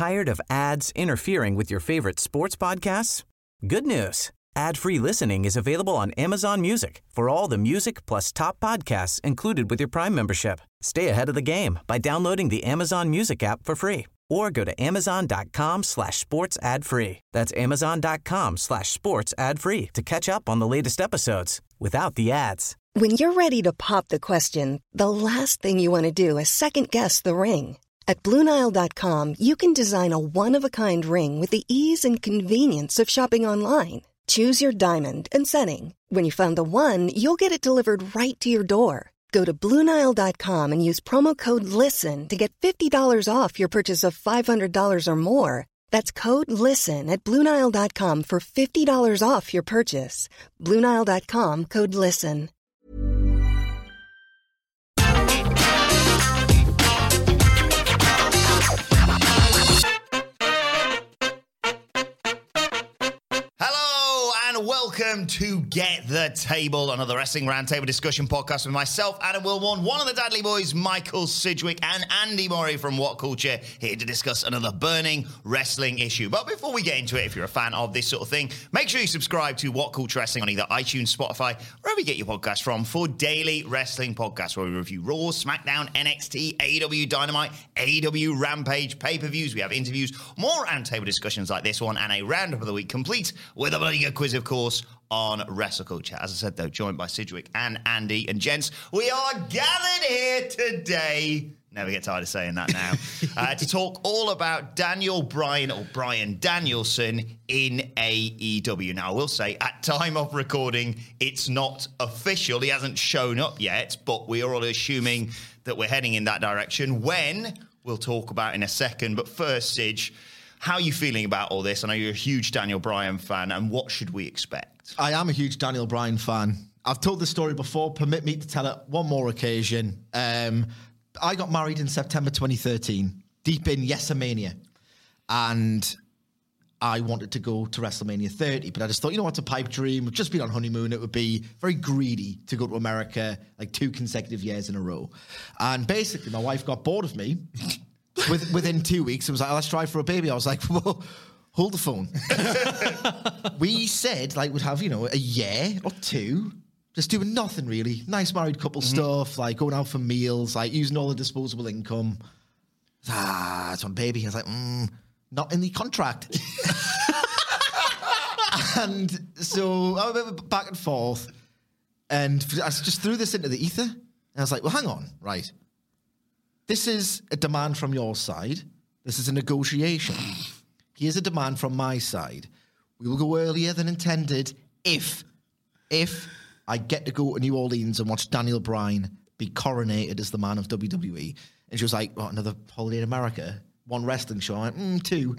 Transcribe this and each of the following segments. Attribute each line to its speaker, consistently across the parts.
Speaker 1: Tired of ads interfering with your favorite sports podcasts? Good news. Ad-free listening is available on Amazon Music for all the music plus top podcasts included with your Prime membership. Stay ahead of the game by downloading the Amazon Music app for free or go to amazon.com/sports ad free. That's amazon.com/sports ad free to catch up on the latest episodes without the ads.
Speaker 2: When you're ready to pop the question, the last thing you want to do is second-guess the ring. At BlueNile.com, you can design a one-of-a-kind ring with the ease and convenience of shopping online. Choose your diamond and setting. When you find the one, you'll get it delivered right to your door. Go to BlueNile.com and use promo code LISTEN to get $50 off your purchase of $500 or more. That's code LISTEN at BlueNile.com for $50 off your purchase. BlueNile.com, code LISTEN.
Speaker 3: Welcome to Get the Table, another wrestling roundtable discussion podcast with myself, Adam Wilborn, one of the Dudley Boys, Michael Sidgwick, and Andy Murray from What Culture, here to discuss another burning wrestling issue. But before we get into it, if you're a fan of this sort of thing, make sure you subscribe to What Culture Wrestling on either iTunes, Spotify, wherever you get your podcasts from, for daily wrestling podcasts where we review Raw, SmackDown, NXT, AEW Dynamite, AEW Rampage, pay-per-views. We have interviews, more roundtable discussions like this one, and a roundup of the week complete with a bloody good quiz, of course, on Wrestle Culture. As I said, though, joined by Sidgwick and Andy. And gents, we are gathered here today, never get tired of saying that now, to talk all about Daniel Bryan, or Bryan Danielson, in AEW. Now, I will say, at time of recording, it's not official. He hasn't shown up yet, but we are all assuming that we're heading in that direction. When, we'll talk about in a second. But first, Sidge, how are you feeling about all this? I know you're a huge Daniel Bryan fan, and what should we expect?
Speaker 4: I am a huge Daniel Bryan fan. I've told this story before. Permit me to tell it one more occasion. I got married in September 2013, deep in Yesamania, and I wanted to go to WrestleMania 30, but I just thought, you know what's a pipe dream? We've just been on honeymoon. It would be very greedy to go to America like 2 consecutive years in a row. And basically, my wife got bored of me. Within 2 weeks, it was like, let's try for a baby. I was like, well, hold the phone. We said, like, we'd have, a year or 2, just doing nothing really. Nice married couple stuff, like going out for meals, like using all the disposable income. It's on baby. I was like, not in the contract. And so I went back and forth, and I just threw this into the ether. And I was like, well, hang on, right. This is a demand from your side. This is a negotiation. Here's a demand from my side. We will go earlier than intended if I get to go to New Orleans and watch Daniel Bryan be coronated as the man of WWE. And she was like, what, another holiday in America? 1 wrestling show? I went, 2.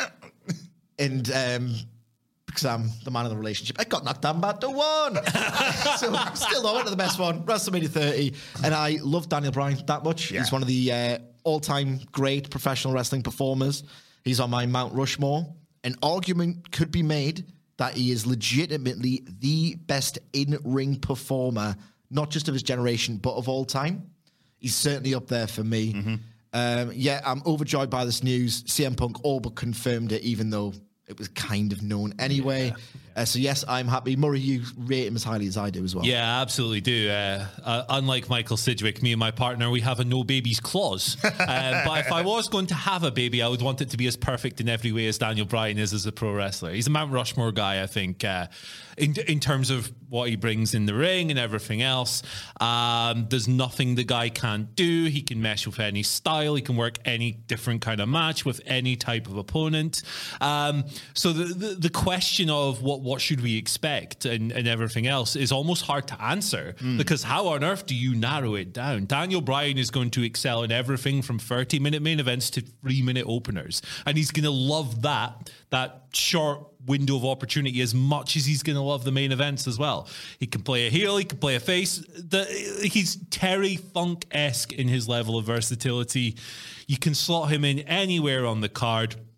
Speaker 4: And because I'm the man of the relationship, I got knocked down back to 1. So still I went to the best one, WrestleMania 30. And I love Daniel Bryan that much. Yeah. He's one of the all-time great professional wrestling performers. He's on my Mount Rushmore. An argument could be made that he is legitimately the best in-ring performer, not just of his generation, but of all time. He's certainly up there for me. Mm-hmm. I'm overjoyed by this news. CM Punk all but confirmed it, even though it was kind of known anyway. Yeah. So yes, I'm happy. Murray, you rate him as highly as I do as well.
Speaker 5: Yeah, absolutely do. Unlike Michael Sidgwick, me and my partner, we have a no babies clause. But if I was going to have a baby, I would want it to be as perfect in every way as Daniel Bryan is as a pro wrestler. He's a Mount Rushmore guy, I think, in terms of what he brings in the ring and everything else. There's nothing the guy can't do. He can mesh with any style. He can work any different kind of match with any type of opponent. So the question of what should we expect and everything else is almost hard to answer, because how on earth do you narrow it down? Daniel Bryan is going to excel in everything from 30-minute main events to 3-minute openers, and he's going to love that short window of opportunity as much as he's going to love the main events as well. He can play a heel, he can play a face. He's Terry Funk-esque in his level of versatility. You can slot him in anywhere on the card.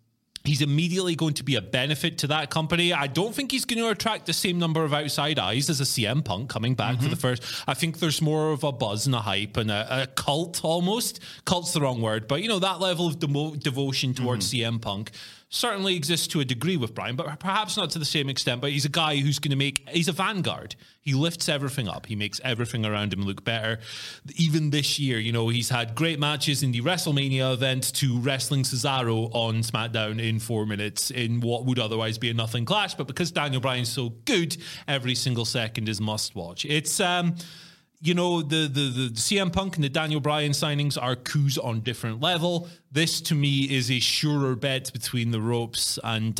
Speaker 5: He's immediately going to be a benefit to that company. I don't think he's going to attract the same number of outside eyes as a CM Punk coming back for the first. I think there's more of a buzz and a hype and a cult almost. Cult's the wrong word, but that level of devotion towards CM Punk certainly exists to a degree with Bryan, but perhaps not to the same extent. But he's a guy who's going to he's a vanguard. He lifts everything up. He makes everything around him look better. Even this year, he's had great matches in the WrestleMania event to wrestling Cesaro on SmackDown in 4 minutes in what would otherwise be a nothing clash. But because Daniel Bryan's so good, every single second is must watch. It's, the CM Punk and the Daniel Bryan signings are coups on different level. This, to me, is a surer bet between the ropes. And,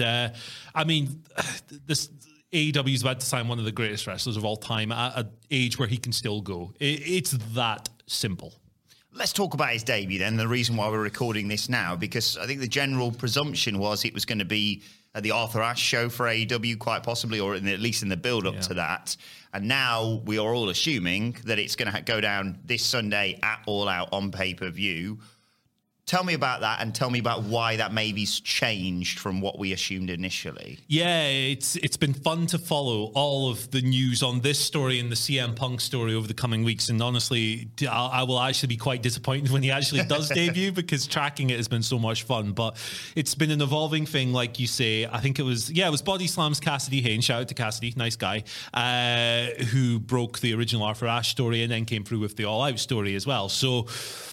Speaker 5: this AEW is about to sign one of the greatest wrestlers of all time at an age where he can still go. It's that simple.
Speaker 3: Let's talk about his debut then, the reason why we're recording this now, because I think the general presumption was it was going to be at the Arthur Ashe show for AEW, quite possibly, or at least in the build-up to that. And now we are all assuming that it's going to go down this Sunday at All Out on pay-per-view. Tell me about that, and tell me about why that maybe's changed from what we assumed initially.
Speaker 5: Yeah, it's been fun to follow all of the news on this story and the CM Punk story over the coming weeks. And honestly, I will actually be quite disappointed when he actually does debut, because tracking it has been so much fun. But it's been an evolving thing, like you say. I think it was Body Slam's Cassidy Haynes. Shout out to Cassidy, nice guy, who broke the original Arthur Ashe story and then came through with the All Out story as well. So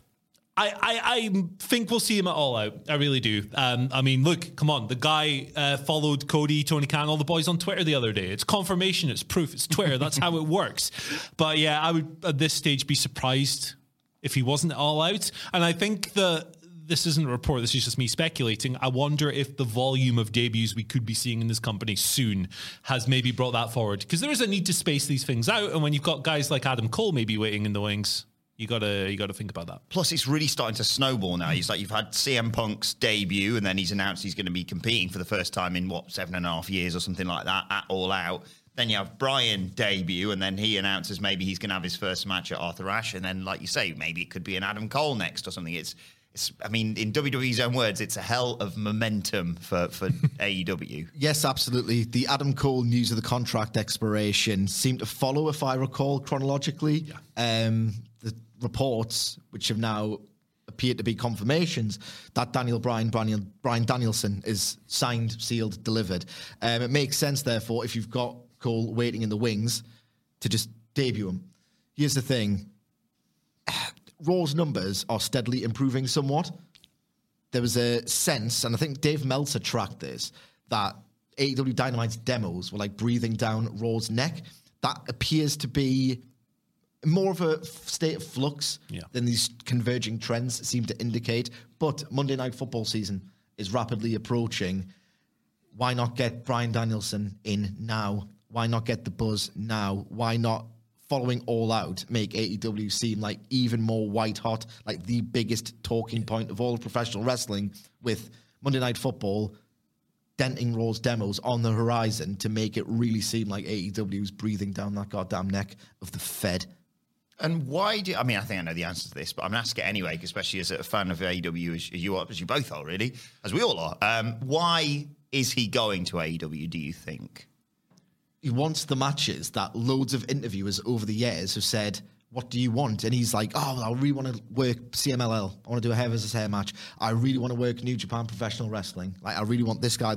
Speaker 5: I think we'll see him at All Out. I really do. Look, come on. The guy followed Cody, Tony Khan, all the boys on Twitter the other day. It's confirmation. It's proof. It's Twitter. That's how it works. But yeah, I would at this stage be surprised if he wasn't at All Out. And I think this isn't a report. This is just me speculating. I wonder if the volume of debuts we could be seeing in this company soon has maybe brought that forward. Because there is a need to space these things out. And when you've got guys like Adam Cole maybe waiting in the wings, You gotta think about that.
Speaker 3: Plus, it's really starting to snowball now. You've had CM Punk's debut, and then he's announced he's going to be competing for the first time in 7.5 years or something like that at All Out. Then you have Bryan debut, and then he announces maybe he's going to have his first match at Arthur Ashe, and then, like you say, maybe it could be an Adam Cole next or something. It's in WWE's own words, it's a hell of momentum for AEW.
Speaker 4: Yes, absolutely. The Adam Cole news of the contract expiration seemed to follow, if I recall, chronologically. Yeah. The reports, which have now appeared to be confirmations, that Brian Danielson is signed, sealed, delivered. It makes sense, therefore, if you've got Cole waiting in the wings, to just debut him. Here's the thing. Raw's numbers are steadily improving somewhat. There was a sense, and I think Dave Meltzer tracked this, that AEW Dynamite's demos were like breathing down Raw's neck. That appears to be more of a state of flux than these converging trends seem to indicate. But Monday Night Football season is rapidly approaching. Why not get Bryan Danielson in now? Why not get the buzz now? Why not, following All Out, make AEW seem like even more white hot, like the biggest talking point of all of professional wrestling, with Monday Night Football denting Raw's demos on the horizon to make it really seem like AEW is breathing down that goddamn neck of the Fed.
Speaker 3: And why do I think I know the answer to this, but I'm going to ask it anyway, especially as a fan of AEW, as you both are, really, as we all are. Why is he going to AEW, do you think?
Speaker 4: He wants the matches that loads of interviewers over the years have said, what do you want? And he's like, I really want to work CMLL. I want to do a hair versus hair match. I really want to work New Japan Professional Wrestling. Like, I really want this guy.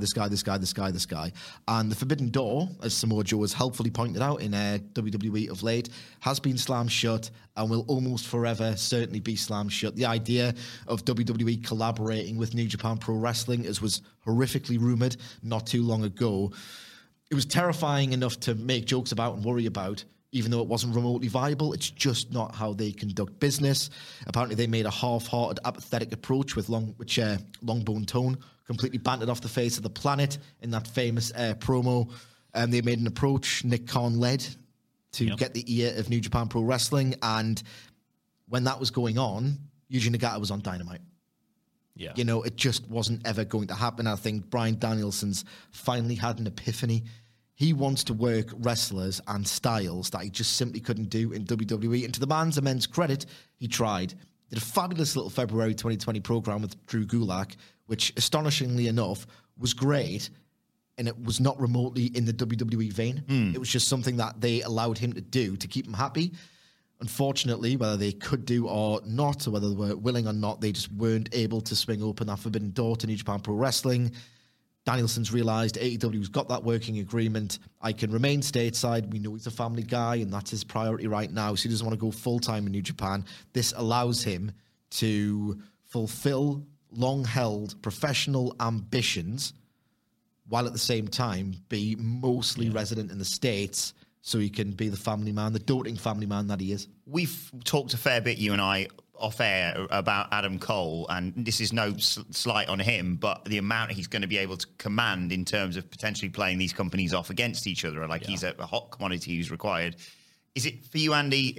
Speaker 4: And the Forbidden Door, as Samoa Joe has helpfully pointed out in WWE of late, has been slammed shut and will almost forever certainly be slammed shut. The idea of WWE collaborating with New Japan Pro Wrestling, as was horrifically rumoured not too long ago, it was terrifying enough to make jokes about and worry about, even though it wasn't remotely viable. It's just not how they conduct business. Apparently, they made a half-hearted, apathetic approach with Longbone Tone, completely bantered off the face of the planet in that famous promo. They made an approach Nick Khan led to get the ear of New Japan Pro Wrestling. And when that was going on, Yuji Nagata was on Dynamite. Yeah. It just wasn't ever going to happen. I think Bryan Danielson's finally had an epiphany. He wants to work wrestlers and styles that he just simply couldn't do in WWE. And to the man's immense credit, he tried. Did a fabulous little February 2020 program with Drew Gulak, which, astonishingly enough, was great, and it was not remotely in the WWE vein. It was just something that they allowed him to do to keep him happy. Unfortunately, whether they could do or not, or whether they were willing or not, they just weren't able to swing open that forbidden door to New Japan Pro Wrestling. Danielson's realised AEW's got that working agreement. I can remain stateside. We know he's a family guy, and that's his priority right now. So he doesn't want to go full-time in New Japan. This allows him to fulfill long-held professional ambitions while at the same time be mostly resident in the States, so he can be the family man, the doting family man that he is.
Speaker 3: We've talked a fair bit, you and I, off air about Adam Cole, and this is no slight on him, but the amount he's going to be able to command in terms of potentially playing these companies off against each other, like he's a hot commodity who's required. Is it for you, Andy,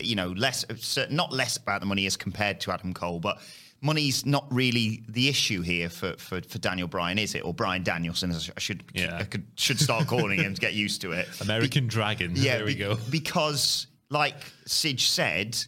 Speaker 3: not less about the money as compared to Adam Cole, but money's not really the issue here for Daniel Bryan, is it? Or Bryan Danielson, as I should start calling him to get used to it.
Speaker 5: American Dragon. Yeah, there we go.
Speaker 3: Because, like Sidge said,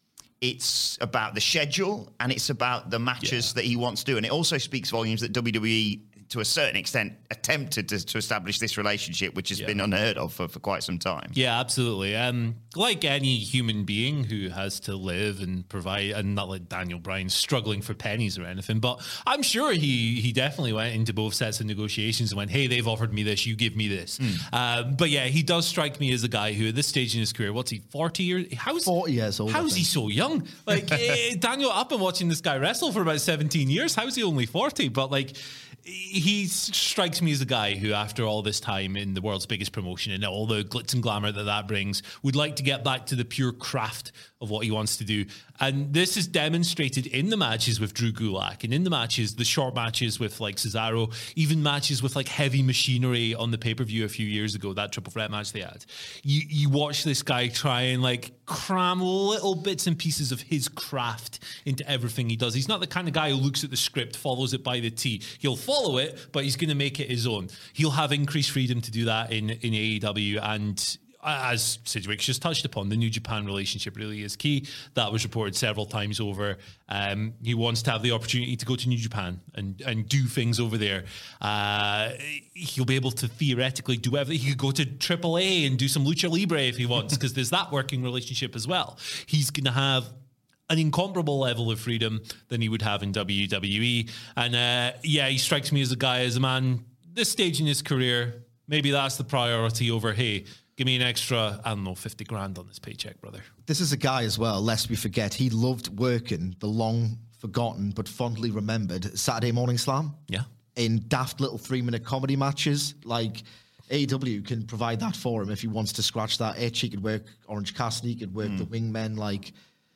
Speaker 3: it's about the schedule and it's about the matches that he wants to do. And it also speaks volumes that WWE, to a certain extent, attempted to establish this relationship, which has been unheard of for quite some time.
Speaker 5: Yeah, absolutely. Like any human being who has to live and provide, and not like Daniel Bryan struggling for pennies or anything, but I'm sure he definitely went into both sets of negotiations and went, hey, they've offered me this, you give me this. But yeah, he does strike me as a guy who at this stage in his career, what's he, 40 years?
Speaker 4: 40 years old.
Speaker 5: How's he so young? Like, Daniel, I've been watching this guy wrestle for about 17 years. How's he only 40? But like, he strikes me as a guy who, after all this time in the world's biggest promotion and all the glitz and glamour that brings, would like to get back to the pure craft of what he wants to do. And this is demonstrated in the matches with Drew Gulak and in the matches, the short matches with like Cesaro, even matches with like Heavy Machinery on the pay-per-view a few years ago, that triple threat match they had. You watch this guy try and like cram little bits and pieces of his craft into everything he does. He's not the kind of guy who looks at the script, follows it by the T. He'll follow it, but he's going to make it his own. He'll have increased freedom to do that in AEW, and as Sidgwick just touched upon, the New Japan relationship really is key. That was reported several times over. He wants to have the opportunity to go to New Japan and do things over there. He'll be able to theoretically do everything. He could go to AAA and do some Lucha Libre if he wants, because there's that working relationship as well. He's going to have an incomparable level of freedom than he would have in WWE. And he strikes me as a man, this stage in his career, maybe that's the priority over, hey, give me an extra, I don't know, 50 grand on this paycheck, brother.
Speaker 4: This is a guy as well, lest we forget, he loved working the long forgotten but fondly remembered Saturday Morning Slam.
Speaker 5: Yeah.
Speaker 4: In daft little 3-minute comedy matches. Like, AEW can provide that for him if he wants to scratch that itch. He could work Orange Cassidy, he could work the Wingmen, like...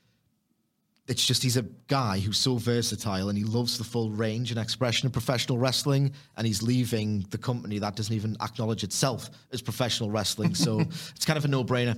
Speaker 4: It's just he's a guy who's so versatile and he loves the full range and expression of professional wrestling, and he's leaving the company that doesn't even acknowledge itself as professional wrestling. So it's kind of a no-brainer.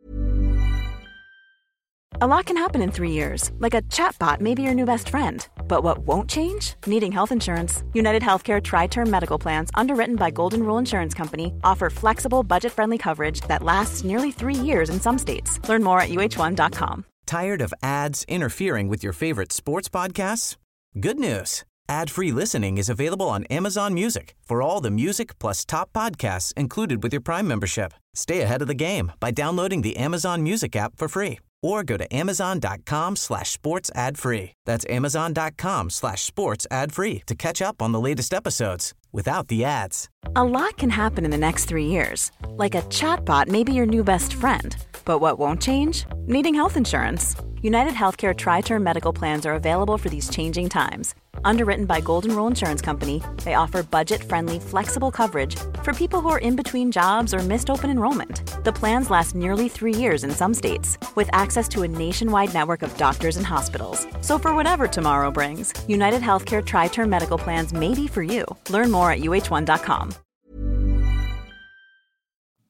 Speaker 6: A lot can happen in 3 years, like a chatbot may be your new best friend. But what won't change? Needing health insurance. United Healthcare Tri-Term Medical Plans, underwritten by Golden Rule Insurance Company, offer flexible, budget-friendly coverage that lasts nearly 3 years in some states. Learn more at uh1.com.
Speaker 1: Tired of ads interfering with your favorite sports podcasts? Good news. Ad-free listening is available on Amazon Music for all the music plus top podcasts included with your Prime membership. Stay ahead of the game by downloading the Amazon Music app for free, or go to amazon.com/sports ad free. That's amazon.com/sports ad free to catch up on the latest episodes without the ads.
Speaker 6: A lot can happen in the next 3 years. Like a chatbot may be your new best friend. But what won't change? Needing health insurance. United Healthcare Tri-Term Medical Plans are available for these changing times. Underwritten by Golden Rule Insurance Company, they offer budget-friendly, flexible coverage for people who are in between jobs or missed open enrollment. The plans last nearly 3 years in some states, with access to a nationwide network of doctors and hospitals. So for whatever tomorrow brings, United Healthcare Tri-Term Medical Plans may be for you. Learn more at uh1.com.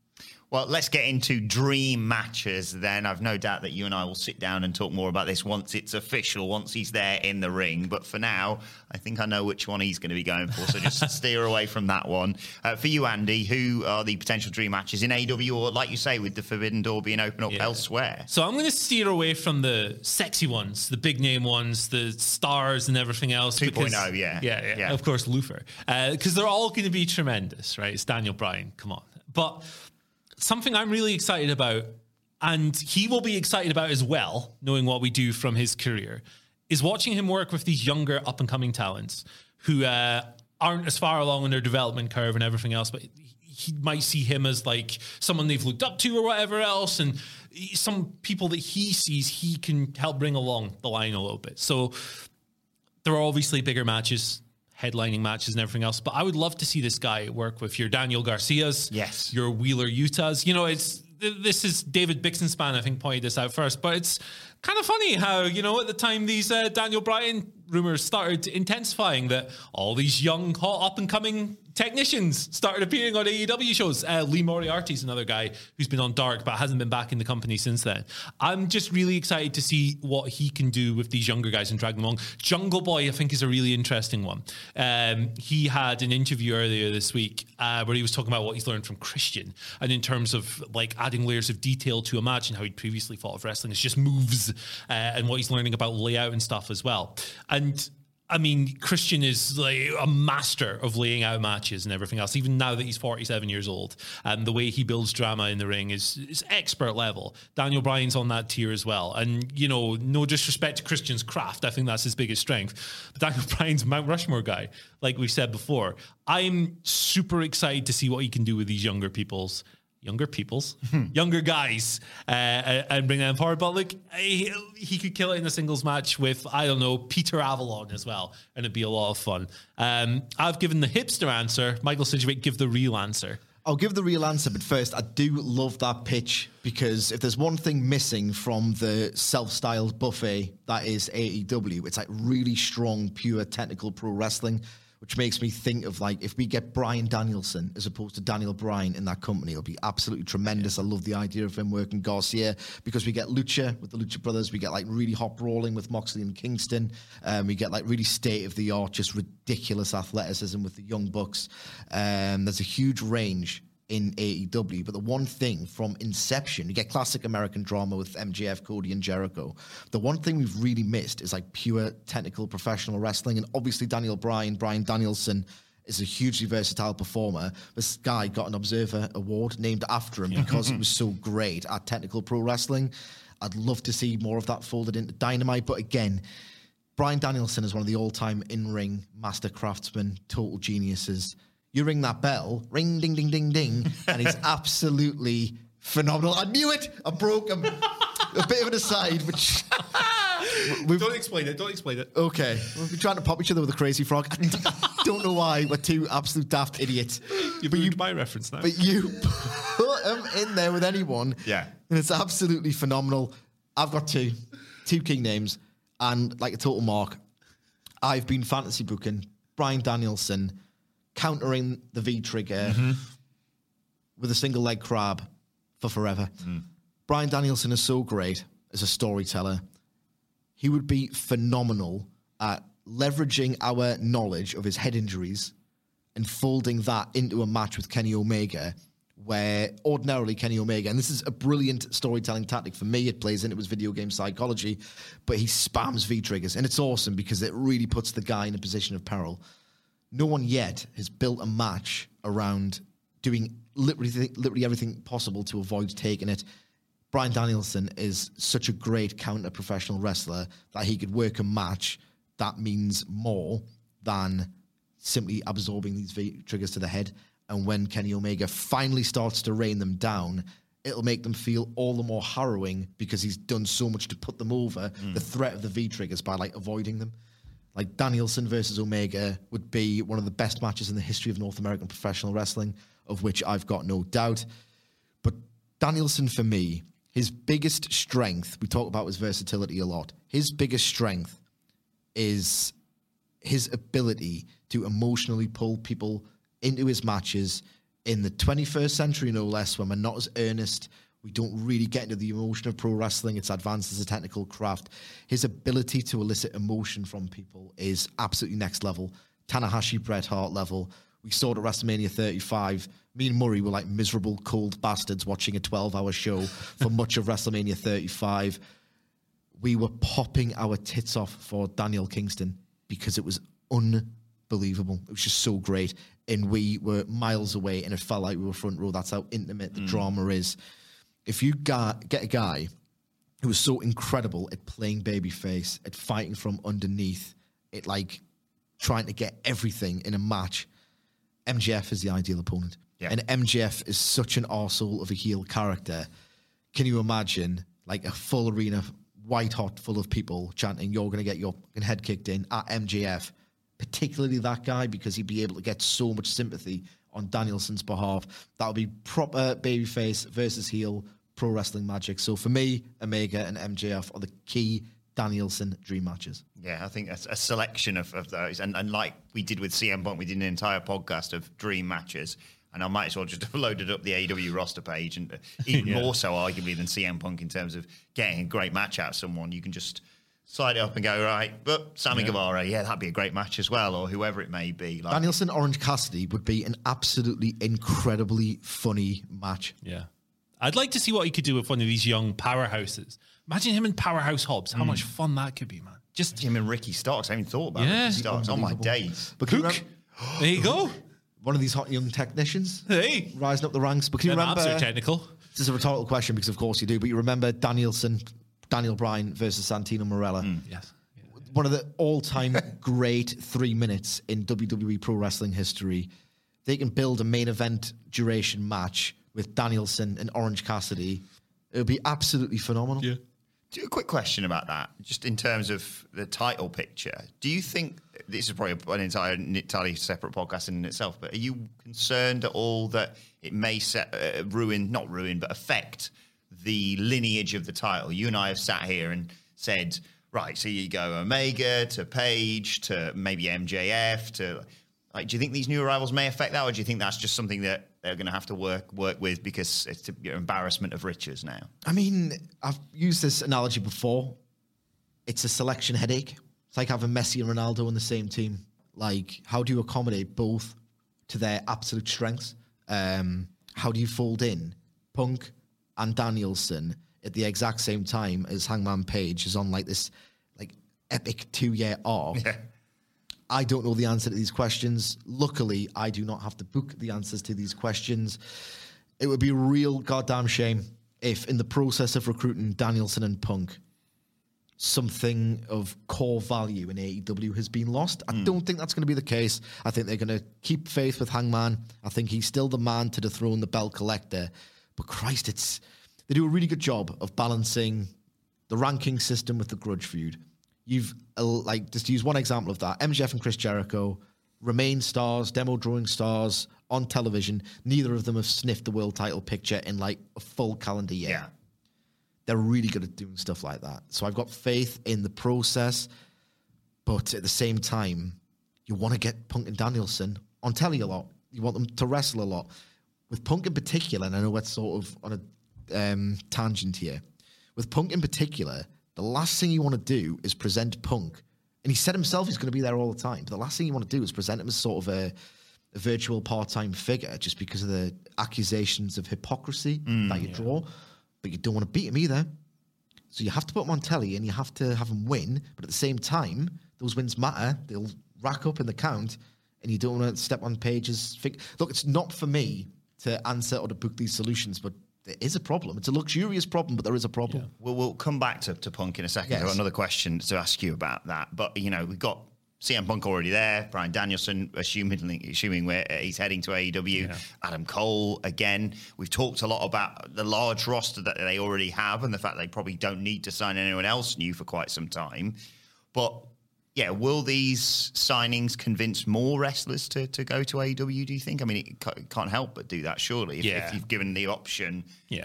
Speaker 3: Well, let's get into dream matches then. I've no doubt that you and I will sit down and talk more about this once it's official, once he's there in the ring. But for now, I think I know which one he's going to be going for, so just steer away from that one. For you, Andy, who are the potential dream matches in AEW, or like you say, with the Forbidden Door being open up elsewhere?
Speaker 5: So I'm going to steer away from the sexy ones, the big name ones, the stars and everything else.
Speaker 3: 2.0, yeah.
Speaker 5: Of course, Luther. Because they're all going to be tremendous, right? It's Daniel Bryan, come on. But something I'm really excited about, and he will be excited about as well, knowing what we do from his career, is watching him work with these younger up-and-coming talents who aren't as far along in their development curve and everything else, but he might see him as like someone they've looked up to or whatever else, and some people that he sees he can help bring along the line a little bit. So there are obviously bigger matches, headlining matches and everything else, but I would love to see this guy work with your Daniel Garcias,
Speaker 3: yes, your
Speaker 5: Wheeler Utahs. You know, this is David Bixenspan, I think, pointed this out first, but it's kind of funny how, you know, at the time these Daniel Bryan rumors started intensifying, that all these young, hot, up-and-coming technicians started appearing on AEW shows. Lee Moriarty's another guy who's been on Dark but hasn't been back in the company since then. I'm just really excited to see what he can do with these younger guys and drag them along. Jungle Boy, I think, is a really interesting one. He had an interview earlier this week where he was talking about what he's learned from Christian, and in terms of like adding layers of detail to a match and how he'd previously thought of wrestling as just moves, and what he's learning about layout and stuff as well. And I mean, Christian is like a master of laying out matches and everything else, even now that he's 47 years old. And the way he builds drama in the ring is expert level. Daniel Bryan's on that tier as well. And, you know, no disrespect to Christian's craft, I think that's his biggest strength. But Daniel Bryan's Mount Rushmore guy, like we've said before. I'm super excited to see what he can do with these younger guys, and bring them forward. But like, he could kill it in a singles match with, I don't know, Peter Avalon as well, and it'd be a lot of fun. I've given the hipster answer. Michael Sidgwick, give the real answer.
Speaker 4: I'll give the real answer, but first, I do love that pitch, because if there's one thing missing from the self-styled buffet that is AEW, it's like really strong, pure technical pro wrestling, which makes me think of, like, if we get Bryan Danielson as opposed to Daniel Bryan in that company, it'll be absolutely tremendous. I love the idea of him working Garcia, because we get Lucha with the Lucha Brothers. We get, like, really hot brawling with Moxley and Kingston. We get, like, really state-of-the-art, just ridiculous athleticism with the Young Bucks. There's a huge range in AEW, but the one thing from inception, you get classic American drama with MJF, Cody, and Jericho. The one thing we've really missed is like pure technical professional wrestling, and obviously Daniel Bryan, Bryan Danielson, is a hugely versatile performer. This guy got an Observer Award named after him because he was so great at technical pro wrestling. I'd love to see more of that folded into Dynamite, but again, Bryan Danielson is one of the all-time in-ring master craftsmen, total geniuses. You ring that bell, ring, ding, ding, ding, ding, and he's absolutely phenomenal. I knew it. I broke him. A bit of an aside, which...
Speaker 5: Don't explain it.
Speaker 4: Okay. We've been trying to pop each other with a crazy frog. I don't know why. We're two absolute daft idiots.
Speaker 5: You've ruined my reference now.
Speaker 4: But you put him in there with anyone.
Speaker 3: Yeah.
Speaker 4: And it's absolutely phenomenal. I've got two key names. And like a total mark, I've been fantasy booking Bryan Danielson countering the V-trigger with a single leg crab for forever. Bryan Danielson is so great as a storyteller. He would be phenomenal at leveraging our knowledge of his head injuries and folding that into a match with Kenny Omega, where ordinarily Kenny Omega, and this is a brilliant storytelling tactic for me, it plays into his video game psychology, but he spams V-triggers, and it's awesome because it really puts the guy in a position of peril. No one yet has built a match around doing literally everything possible to avoid taking it. Bryan Danielson is such a great counter-professional wrestler that he could work a match that means more than simply absorbing these V-triggers to the head. And when Kenny Omega finally starts to rain them down, it'll make them feel all the more harrowing because he's done so much to put them over the threat of the V-triggers by, like, avoiding them. Like, Danielson versus Omega would be one of the best matches in the history of North American professional wrestling, of which I've got no doubt. But Danielson, for me, his biggest strength, we talk about his versatility a lot, his biggest strength is his ability to emotionally pull people into his matches in the 21st century, no less, when we're not as earnest, we don't really get into the emotion of pro wrestling. It's advanced as a technical craft. His ability to elicit emotion from people is absolutely next level. Tanahashi, Bret Hart level. We saw it at WrestleMania 35. Me and Murray were like miserable, cold bastards watching a 12-hour show for much of WrestleMania 35. We were popping our tits off for Daniel Kingston because it was unbelievable. It was just so great. And we were miles away, and it felt like we were front row. That's how intimate the drama is. If you get a guy who was so incredible at playing babyface, at fighting from underneath, at like trying to get everything in a match, MJF is the ideal opponent. Yeah. And MJF is such an arsehole of a heel character. Can you imagine like a full arena, white hot, full of people chanting, "You're going to get your head kicked in" at MJF, particularly that guy, because he'd be able to get so much sympathy on Danielson's behalf. That would be proper babyface versus heel pro wrestling magic. So for me, Omega and MJF are the key Danielson dream matches.
Speaker 3: Yeah, I think that's a selection of those. And like we did with CM Punk, we did an entire podcast of dream matches. And I might as well just have loaded up the AEW roster page, and even more so, arguably, than CM Punk in terms of getting a great match out of someone. You can just slide it up and go, right, but Sammy Guevara, that'd be a great match as well, or whoever it may be. Like,
Speaker 4: Danielson, Orange Cassidy would be an absolutely incredibly funny match.
Speaker 5: Yeah. I'd like to see what he could do with one of these young powerhouses. Imagine him and Powerhouse Hobbs. How much fun that could be, man.
Speaker 3: Just him and Ricky Starks. I haven't thought about Ricky Starks on my days.
Speaker 4: But
Speaker 5: there you go.
Speaker 4: One of these hot young technicians.
Speaker 5: Hey.
Speaker 4: Rising up the ranks. But can you remember...
Speaker 5: Are technical.
Speaker 4: This is a rhetorical question because, of course, you do. But you remember Daniel Bryan versus Santino Marella.
Speaker 5: Yes.
Speaker 4: One of the all-time great 3 minutes in WWE Pro Wrestling history. They can build a main event duration match with Danielson and Orange Cassidy. It would be absolutely phenomenal.
Speaker 5: Yeah.
Speaker 3: A quick question about that, just in terms of the title picture. Do you think, this is probably an entirely separate podcast in itself, but are you concerned at all that it may affect the lineage of the title? You and I have sat here and said, right, so you go Omega to Page to maybe MJF to... Like, do you think these new arrivals may affect that, or do you think that's just something that they're going to have to work with because it's an embarrassment of riches now?
Speaker 4: I mean, I've used this analogy before. It's a selection headache. It's like having Messi and Ronaldo on the same team. Like, how do you accommodate both to their absolute strengths? How do you fold in Punk and Danielson at the exact same time as Hangman Page is on like this like epic 2-year arc? Yeah. I don't know the answer to these questions. Luckily, I do not have to book the answers to these questions. It would be a real goddamn shame if in the process of recruiting Danielson and Punk, something of core value in AEW has been lost. I don't think that's going to be the case. I think they're going to keep faith with Hangman. I think he's still the man to dethrone the belt collector. But Christ, they do a really good job of balancing the ranking system with the grudge feud. You've, just to use one example of that, MJF and Chris Jericho remain stars, demo drawing stars on television. Neither of them have sniffed the world title picture in like a full calendar year. Yeah. They're really good at doing stuff like that. So I've got faith in the process, but at the same time, you want to get Punk and Danielson on telly a lot. You want them to wrestle a lot. With Punk in particular, and I know that's sort of on a tangent here, with Punk in particular, the last thing you want to do is present Punk. And he said himself he's going to be there all the time. But the last thing you want to do is present him as sort of a virtual part-time figure just because of the accusations of hypocrisy that you draw. But you don't want to beat him either. So you have to put him on telly and you have to have him win. But at the same time, those wins matter. They'll rack up in the count. And you don't want to step on Page's... Look, it's not for me to answer or to book these solutions, but there is a problem. It's a luxurious problem, but there is a problem.
Speaker 3: Yeah. Well, we'll come back to Punk in a second. Yes. I've got another question to ask you about that. But, we've got CM Punk already there, Bryan Danielson, assuming where he's heading to AEW, Adam Cole again. We've talked a lot about the large roster that they already have and the fact they probably don't need to sign anyone else new for quite some time. But... yeah, will these signings convince more wrestlers to go to AEW, do you think? I mean, it can't help but do that, surely. If you've given the option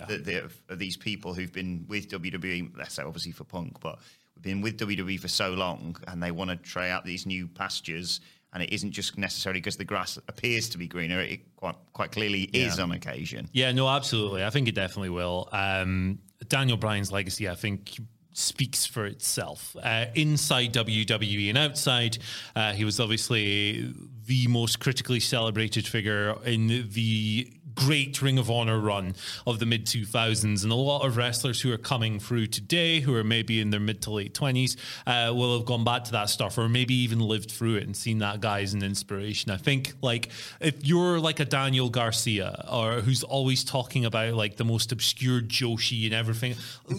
Speaker 3: of these people who've been with WWE, let's say obviously for Punk, but we've been with WWE for so long and they want to try out these new pastures and it isn't just necessarily because the grass appears to be greener. It quite clearly is on occasion.
Speaker 5: Yeah, no, absolutely. I think it definitely will. Daniel Bryan's legacy, I think, speaks for itself. Inside WWE and outside, he was obviously the most critically celebrated figure in the great Ring of Honor run of the mid-2000s, and a lot of wrestlers who are coming through today, who are maybe in their mid to late 20s, will have gone back to that stuff, or maybe even lived through it and seen that guy as an inspiration. I think, like, if you're like a Daniel Garcia, or who's always talking about like the most obscure Joshi and everything,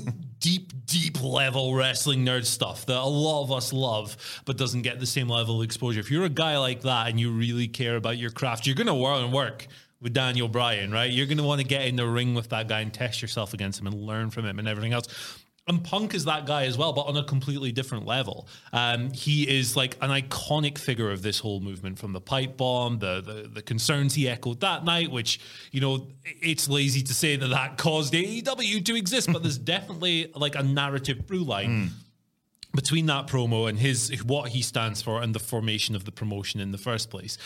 Speaker 5: deep level wrestling nerd stuff that a lot of us love, but doesn't get the same level of exposure. If you're a guy like that and you really care about your craft, you're going to work with Daniel Bryan, right? You're going to want to get in the ring with that guy and test yourself against him and learn from him and everything else. And Punk is that guy as well, but on a completely different level. He is like an iconic figure of this whole movement, from the pipe bomb, the concerns he echoed that night, which, you know, it's lazy to say that caused AEW to exist, but there's definitely like a narrative through line between that promo and what he stands for and the formation of the promotion in the first place.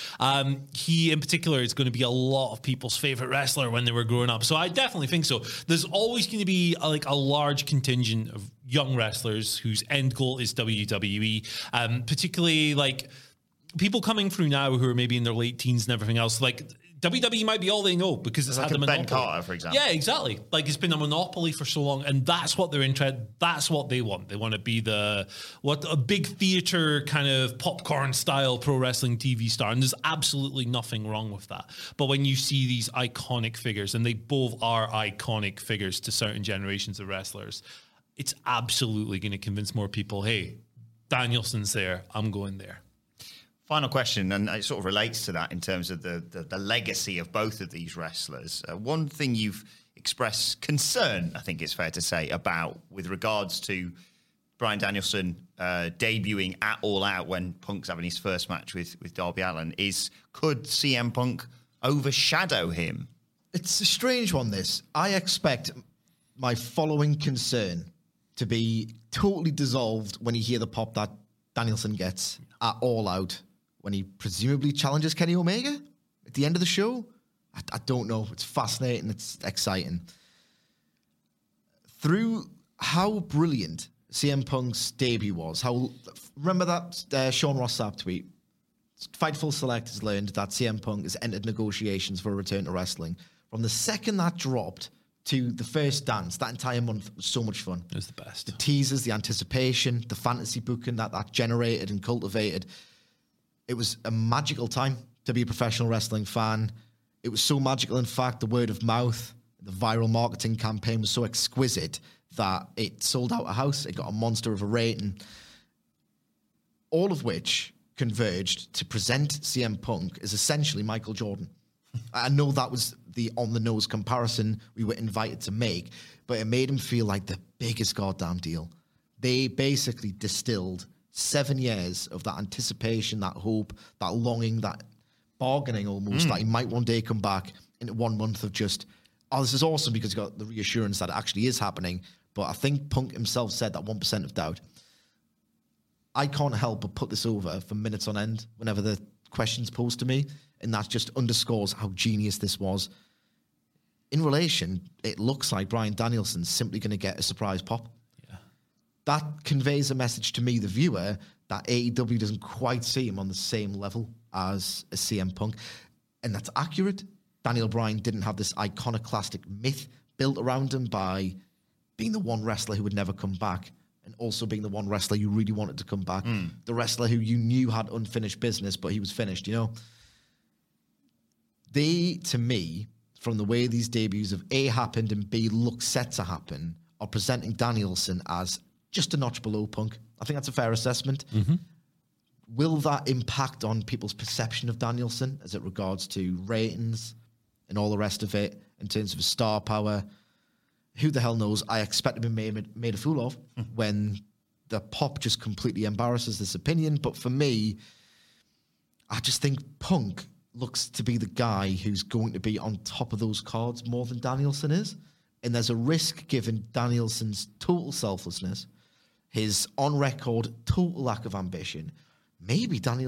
Speaker 5: He in particular is going to be a lot of people's favorite wrestler when they were growing up. So I definitely think so. There's always going to be a large contingent of young wrestlers whose end goal is WWE, particularly like people coming through now who are maybe in their late teens and everything else. Like, WWE might be all they know because it's
Speaker 3: like
Speaker 5: had a monopoly.
Speaker 3: Ben Carter, for example.
Speaker 5: Yeah, exactly. Like, it's been a monopoly for so long, and that's what they're interested. That's what they want. They want to be a big theater kind of popcorn style pro wrestling TV star, and there's absolutely nothing wrong with that. But when you see these iconic figures, and they both are iconic figures to certain generations of wrestlers, it's absolutely going to convince more people, hey, Danielson's there, I'm going there.
Speaker 3: Final question, and it sort of relates to that in terms of the legacy of both of these wrestlers. One thing you've expressed concern, I think it's fair to say, about with regards to Bryan Danielson debuting at All Out when Punk's having his first match with Darby Allin is, could CM Punk overshadow him?
Speaker 4: It's a strange one, this. I expect my following concern to be totally dissolved when you hear the pop that Danielson gets at All Out, when he presumably challenges Kenny Omega at the end of the show. I don't know. It's fascinating. It's exciting. Through how brilliant CM Punk's debut was, remember that Sean Ross Sapp tweet? Fightful Select has learned that CM Punk has entered negotiations for a return to wrestling. From the second that dropped to the first dance, that entire month was so much fun.
Speaker 5: It was the best.
Speaker 4: The teasers, the anticipation, the fantasy booking that generated and cultivated. It was a magical time to be a professional wrestling fan. It was so magical, in fact, the word of mouth, the viral marketing campaign was so exquisite that it sold out a house. It got a monster of a rating. All of which converged to present CM Punk as essentially Michael Jordan. I know that was the on-the-nose comparison we were invited to make, but it made him feel like the biggest goddamn deal. They basically distilled 7 years of that anticipation, that hope, that longing, that bargaining almost, that he might one day come back, into 1 month of just, oh, this is awesome, because he got the reassurance that it actually is happening. But I think Punk himself said that 1% of doubt. I can't help but put this over for minutes on end whenever the question's posed to me, and that just underscores how genius this was. In relation, it looks like Bryan Danielson's simply going to get a surprise pop. That conveys a message to me, the viewer, that AEW doesn't quite see him on the same level as a CM Punk. And that's accurate. Daniel Bryan didn't have this iconoclastic myth built around him by being the one wrestler who would never come back, and also being the one wrestler you really wanted to come back. The wrestler who you knew had unfinished business, but he was finished, you know? They, to me, from the way these debuts have A, happened, and B, look set to happen, are presenting Danielson as just a notch below Punk. I think that's a fair assessment. Will that impact on people's perception of Danielson as it regards to ratings and all the rest of it in terms of his star power? Who the hell knows? I expect to be made a fool of when the pop just completely embarrasses this opinion. But for me, I just think Punk looks to be the guy who's going to be on top of those cards more than Danielson is. And there's a risk, given Danielson's total selflessness, his on-record total lack of ambition. Maybe Daniel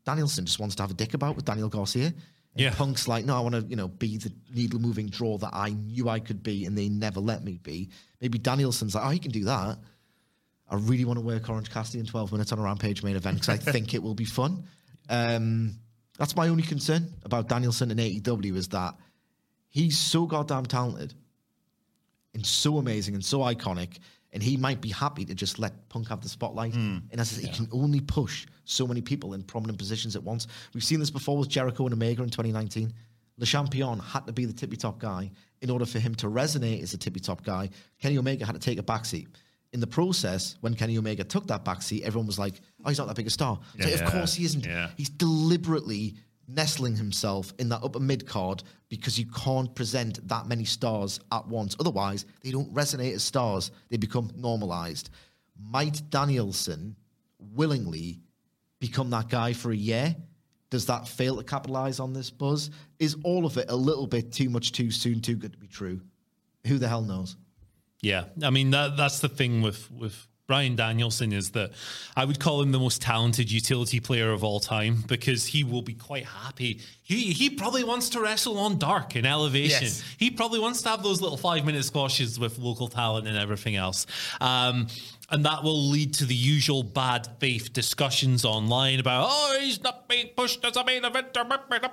Speaker 4: Danielson just wants to have a dick about with Daniel Garcia. And Punk's like, no, I want to, be the needle-moving draw that I knew I could be, and they never let me be. Maybe Danielson's like, oh, he can do that. I really want to work Orange Cassidy in 12 minutes on a Rampage main event because I think it will be fun. That's my only concern about Danielson in AEW is that he's so goddamn talented and so amazing and so iconic, and he might be happy to just let Punk have the spotlight. And as I said, he can only push so many people in prominent positions at once. We've seen this before with Jericho and Omega in 2019. Le Champion had to be the tippy-top guy in order for him to resonate as a tippy-top guy. Kenny Omega had to take a backseat. In the process, when Kenny Omega took that backseat, everyone was like, oh, he's not that big a star. So of course he isn't. Yeah. He's deliberately nestling himself in that upper mid-card because you can't present that many stars at once. Otherwise, they don't resonate as stars. They become normalized. Might Danielson willingly become that guy for a year? Does that fail to capitalize on this buzz? Is all of it a little bit too much too soon, too good to be true? Who the hell knows?
Speaker 5: Yeah, I mean, that's the thing with Bryan Danielson is that I would call him the most talented utility player of all time because he will be quite happy. He probably wants to wrestle on Dark in Elevation. Yes. He probably wants to have those little 5-minute squashes with local talent and everything else. And that will lead to the usual bad faith discussions online about, oh, he's not being pushed as a main eventer.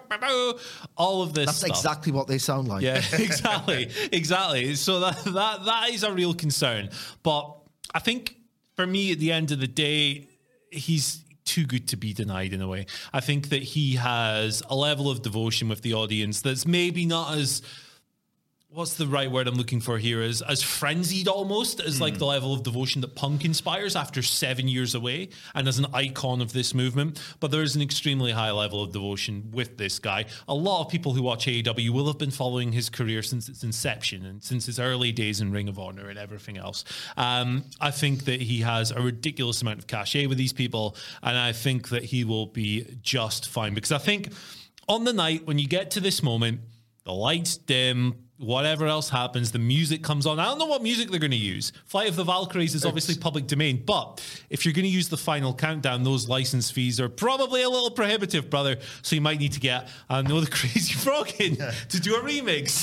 Speaker 5: All of this
Speaker 4: That's
Speaker 5: stuff.
Speaker 4: Exactly what they sound like.
Speaker 5: Yeah, exactly. So that is a real concern. But I think for me, at the end of the day, he's too good to be denied in a way. I think that he has a level of devotion with the audience that's maybe not as... what's the right word I'm looking for here? As frenzied almost as like the level of devotion that Punk inspires after 7 years away and as an icon of this movement. But there is an extremely high level of devotion with this guy. A lot of people who watch AEW will have been following his career since its inception and since his early days in Ring of Honor and everything else. I think that he has a ridiculous amount of cachet with these people, and I think that he will be just fine. Because I think on the night when you get to this moment, the lights dim, whatever else happens, the music comes on. I don't know what music they're going to use. Flight of the Valkyries is obviously public domain, but if you're going to use the final countdown, those license fees are probably a little prohibitive, brother. So you might need to get, the Crazy Frog in to do a remix.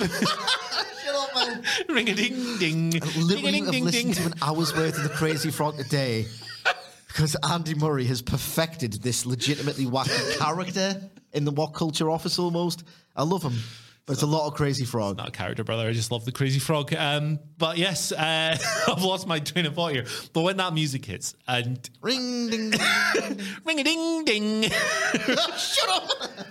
Speaker 4: Shut up, man.
Speaker 5: Ring-a-ding-ding.
Speaker 4: I literally have listened to an hour's worth of the Crazy Frog today because Andy Murray has perfected this legitimately wacky character in the What Culture office almost. I love him. But it's a lot of Crazy Frog.
Speaker 5: Not a character, brother. I just love the Crazy Frog. But yes, I've lost my train of thought here. But when that music hits and...
Speaker 4: Ring, ding, ding.
Speaker 5: Ring-a-ding-ding.
Speaker 4: Shut up.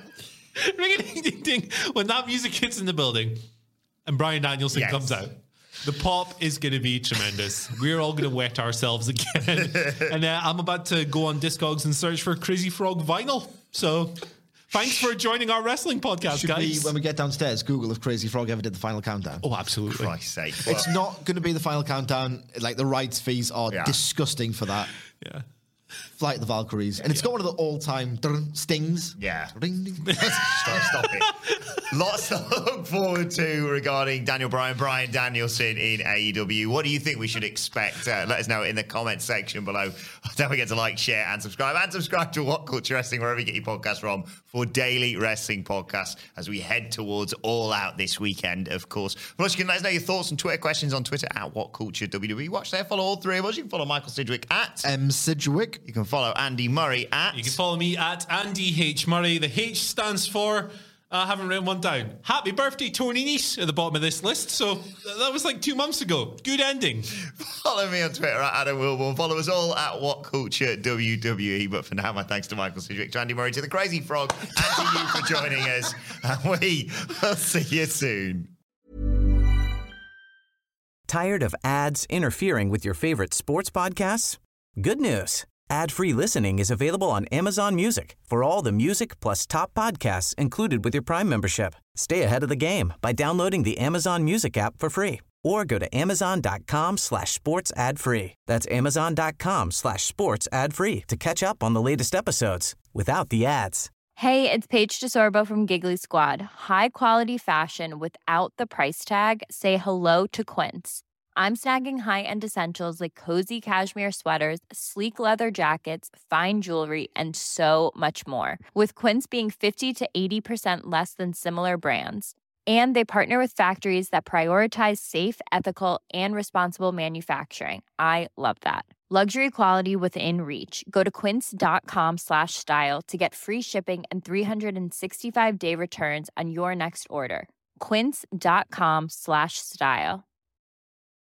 Speaker 5: Ring-a-ding-ding-ding. When that music hits in the building and Bryan Danielson comes out, the pop is going to be tremendous. We're all going to wet ourselves again. And I'm about to go on Discogs and search for Crazy Frog vinyl. So... thanks for joining our wrestling podcast, guys.
Speaker 4: When we get downstairs, Google if Crazy Frog ever did the final countdown.
Speaker 5: Oh, absolutely.
Speaker 3: Christ's sake.
Speaker 4: It's not going to be the final countdown. Like, the rights fees are disgusting for that.
Speaker 5: Yeah.
Speaker 4: Flight of the Valkyries. And it's got one of the all-time stings.
Speaker 3: Yeah.
Speaker 4: Ring, ding.
Speaker 3: Stop it. Lots to look forward to regarding Daniel Bryan, Bryan Danielson in AEW. What do you think we should expect? Let us know in the comments section below. Don't forget to like, share, and subscribe. And subscribe to What Culture Wrestling, wherever you get your podcasts from, for daily wrestling podcasts as we head towards All Out this weekend, of course. Plus, you can let us know your thoughts and Twitter questions on Twitter at What Culture WWE. Watch there. Follow all three of us. You can follow Michael Sidgwick at
Speaker 4: M. Sidgwick.
Speaker 3: You can follow Andy Murray at...
Speaker 5: You can follow me at Andy H. Murray. The H stands for... I haven't written one down. Happy birthday, Tony Nese, at the bottom of this list. So that was like 2 months ago. Good ending.
Speaker 3: Follow me on Twitter at Adam Wilborn. Follow us all at What Culture WWE. But for now, my thanks to Michael Sidgwick, to Andy Murray, to the Crazy Frog, and to you for joining us. And we will see you soon.
Speaker 1: Tired of ads interfering with your favorite sports podcasts? Good news. Ad-free listening is available on Amazon Music for all the music plus top podcasts included with your Prime membership. Stay ahead of the game by downloading the Amazon Music app for free or go to amazon.com/sports ad free. That's amazon.com/sports ad free to catch up on the latest episodes without the ads.
Speaker 7: Hey, it's Paige DeSorbo from Giggly Squad. High quality fashion without the price tag. Say hello to Quince. I'm snagging high-end essentials like cozy cashmere sweaters, sleek leather jackets, fine jewelry, and so much more. With Quince being 50 to 80% less than similar brands. And they partner with factories that prioritize safe, ethical, and responsible manufacturing. I love that. Luxury quality within reach. Go to quince.com/style to get free shipping and 365-day returns on your next order. Quince.com/style.